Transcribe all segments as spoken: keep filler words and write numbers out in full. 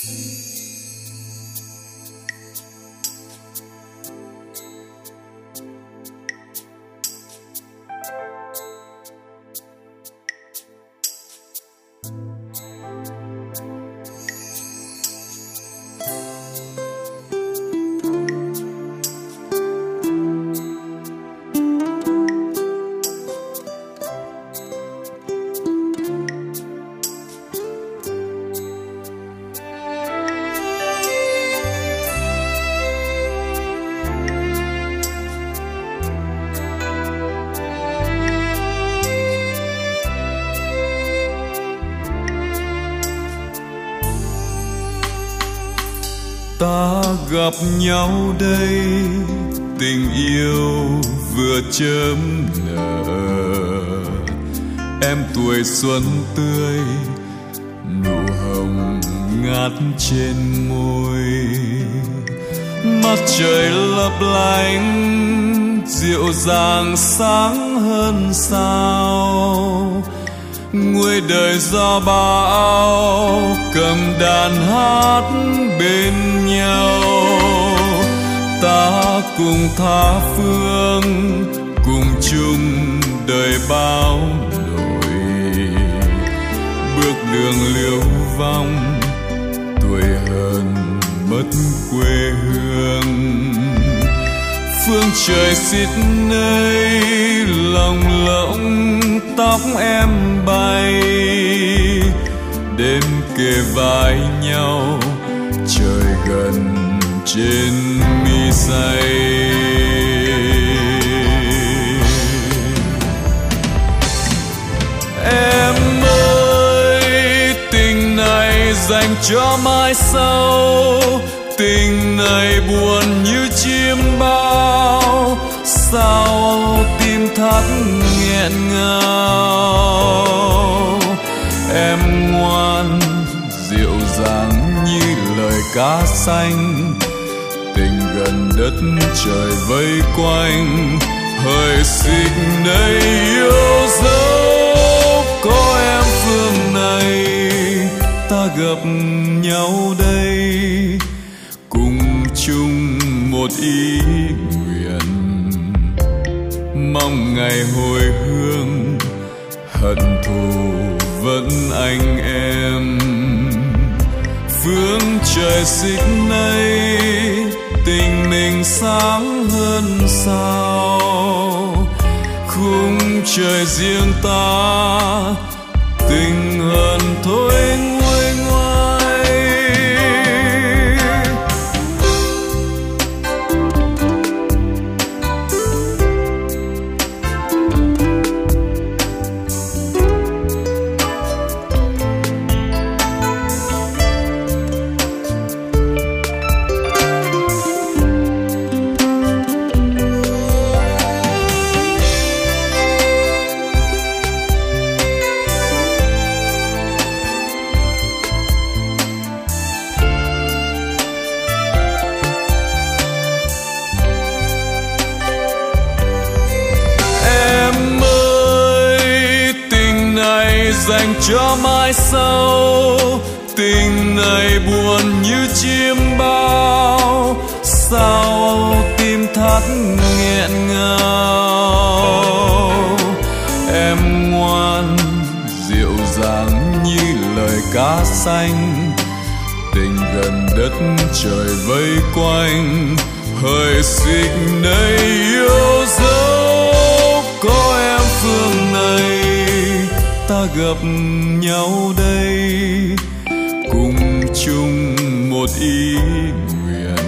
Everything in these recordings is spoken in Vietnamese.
Ta gặp nhau đây, tình yêu vừa chớm nở. Em tuổi xuân tươi, nụ hồng ngát trên môi. Mặt trời lấp lánh, dịu dàng sáng hơn sao. Nguôi đời gió bão, cầm đàn hát bên nhau. Ta cùng tha phương, cùng chung đời bao nỗi. Bước đường liêu vong, tuổi hờn mất quê hương. Phương trời xít nơi, lòng lộng tóc em bay. Đêm kề vai nhau, trời gần trên mi say. Em ơi, tình này dành cho mai sau. Tình này buồn như chim bao, sao tim thắt nghẹn ngào. Em ngoan dịu dàng như lời ca xanh, tình gần đất trời vây quanh. Hỡi xích nơi yêu dấu, có em phương này, ta gặp nhau đây. Cùng chung một ý nguyện, mong ngày hồi hương, hận thù vẫn anh em. Phương trời xích này, tình mình sáng hơn sao. Khung trời riêng ta, tình hơn thôi nguôi ngoai. Dành cho mai sau, tình này buồn như chim bao, sao tim thắt nghẹn ngào. Em ngoan dịu dàng như lời ca xanh, tình gần đất trời vây quanh. Hỡi xích nơi yêu dấu, có em phương này, ta gặp nhau đây. Cùng chung một ý nguyện,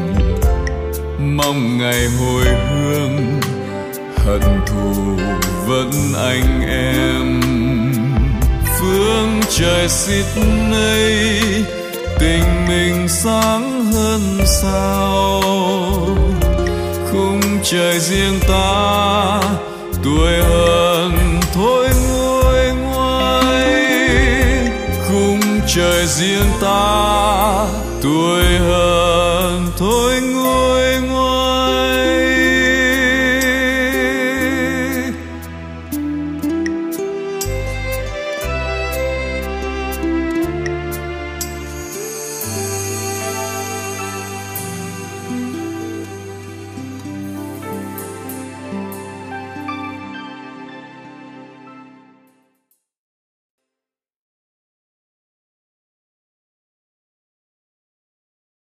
mong ngày hồi hương, hận thù vẫn anh em. Phương trời xít nơi, tình mình sáng hơn sao. Khung trời riêng ta, tuổi hờn thôi nguôi ngoai. Khung trời riêng ta, tuổi hờn thôi nguôi